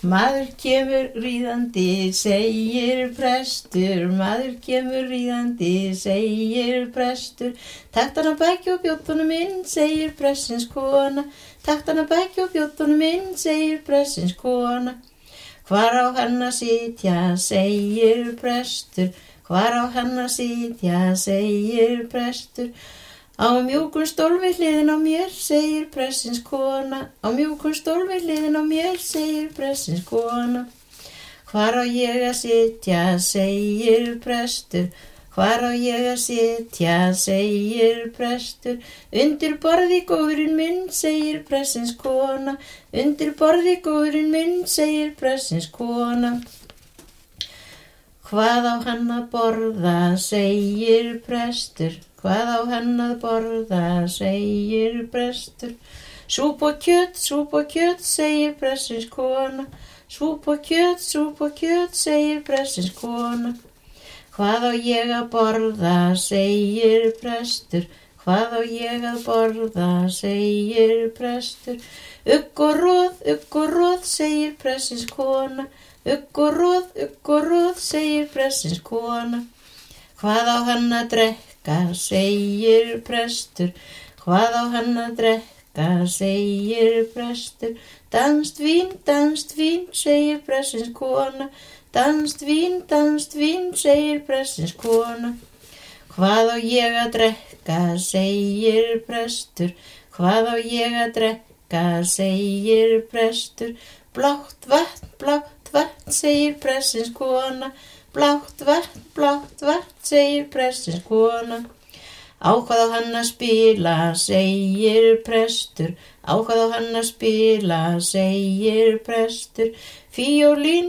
Maður kemur ríðandi, segir prestur, maður kemur ríðandi, segir prestur. Takt hann að bækja og bjóttunum inn, segir prestins kona. Takt hann að bækja og bjóttunum inn, segir prestins kona. Hvar á hann að sitja, segir prestur, hvar á hann að sitja, segir prestur. Á mjúkum stól við hliðin á mér, segir prestins kona. Á mjúkum stól við hliðin á mér, segir prestins kona. Hvar á ég að sitja, segir prestur, hvar á ég að sitja, segir prestur. Undir borði góðurinn minn, segir prestins kona. Undir borði góðurinn minn, segir prestins kona. Hvað á hann að borða, segir prestur, hvað á hann að borða, segir prestur. Súp og kjöt, segir prestins kona. Súp og kjöt, segir prestins kona. Hvað á ég að borða, segir prestur, hvað á ég að borða, segir prestur. Ugg og roð, segir prestins kona. Ugg og roð, segir prestins kona. Hvað á hann að drekka, segir prestur, hvað á hann að drekka, segir prestur. Danskt vín, segir prestins kona. Danskt vín, segir prestins kona. Hvað á ég að drekka, segir prestur, hvað á ég að drekka, segir prestur. Blátt vatn, segir prestins kona. Blátt vatn, segir prestins kona. Á hvað á hann að spila, segir prestur, á hvað á hann að spila, segir prestur. Fíólín,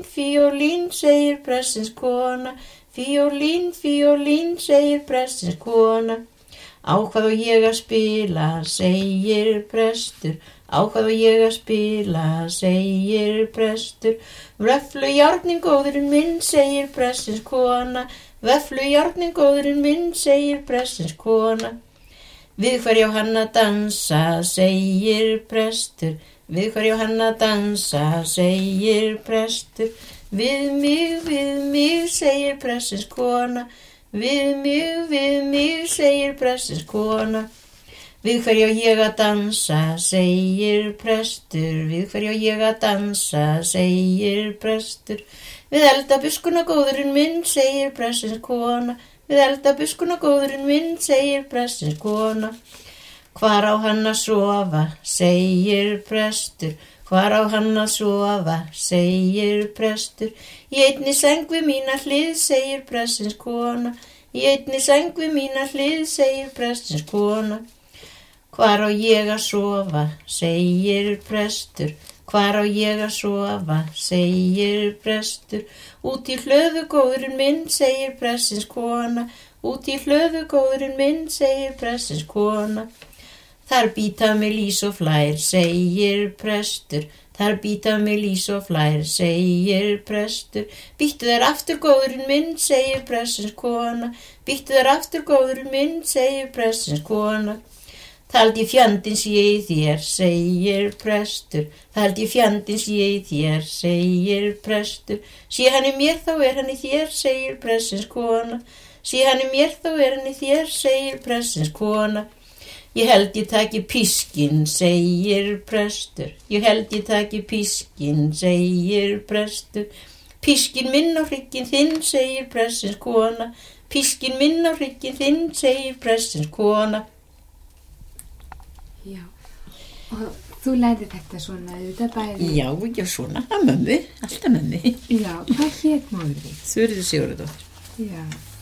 segir prestins kona. Fíólín, segir prestins kona. Á hvað á ég að spila, segir prestur, á hvað á ég að spila, segir prestur. Vöfflujárnin góðurinn minn, segir prestins kona. Vöfflujárnin góðurinn minn, segir prestins kona. Við hverju á hann að dansa, segir prestur, við hverju á hann að dansa, segir prestur. Við mig, segir prestins kona. Við mig, segir prestins kona. Við hverju á ég að dansa, segir prestur, við hverju á ég að dansa, segir prestur. Við eldabuskuna góðurinn minn, segir prestins kona. Við eldabuskuna góðurinn minn, segir prestins kona. Hvar á hann að sofa, segir prestur, hvar á hann að sofa, segir prestur. Í einni seng við mína hlið, segir prestins kona. Í einni seng við mína hlið, segir prestins kona. Hvar á ég að sofa, segir prestur, hvar á ég að sofa, segir prestur. Út í hlöðu góðurinn minn, segir prestins kona. Út í hlöðu góðurinn minn, segir prestins kona. Þar býta mig lýs og flær, segir prestur. Þar býta mig lýs og flær, segir prestur. Býttu þær aftur góðurinn minn, segir prestins kona. Býttu þær aftur góðurinn minn, segir prestins kona. Það held ég fjandinn sé í þér, segir prestur. Það held ég fjandinn sé í þér, segir prestur. Sé hann í mér þá hann í þér, segir prestins kona. Sé hann í mér þá hann í þér, segir prestins kona. Ég held ég taki pískinn, segir prestur. Ég held ég taki pískinn, segir prestur. Pískinn minn á hrygginn þinn, segir prestins kona. Pískinn minn á hrygginn þinn, segir prestins kona. Já, og þú lærði þetta svona auðvitað bæði? Já, svona, að mömmu, alltaf mömmu. Já, hvað hét móðir þín? Þuríður Sigurðardóttir. Já.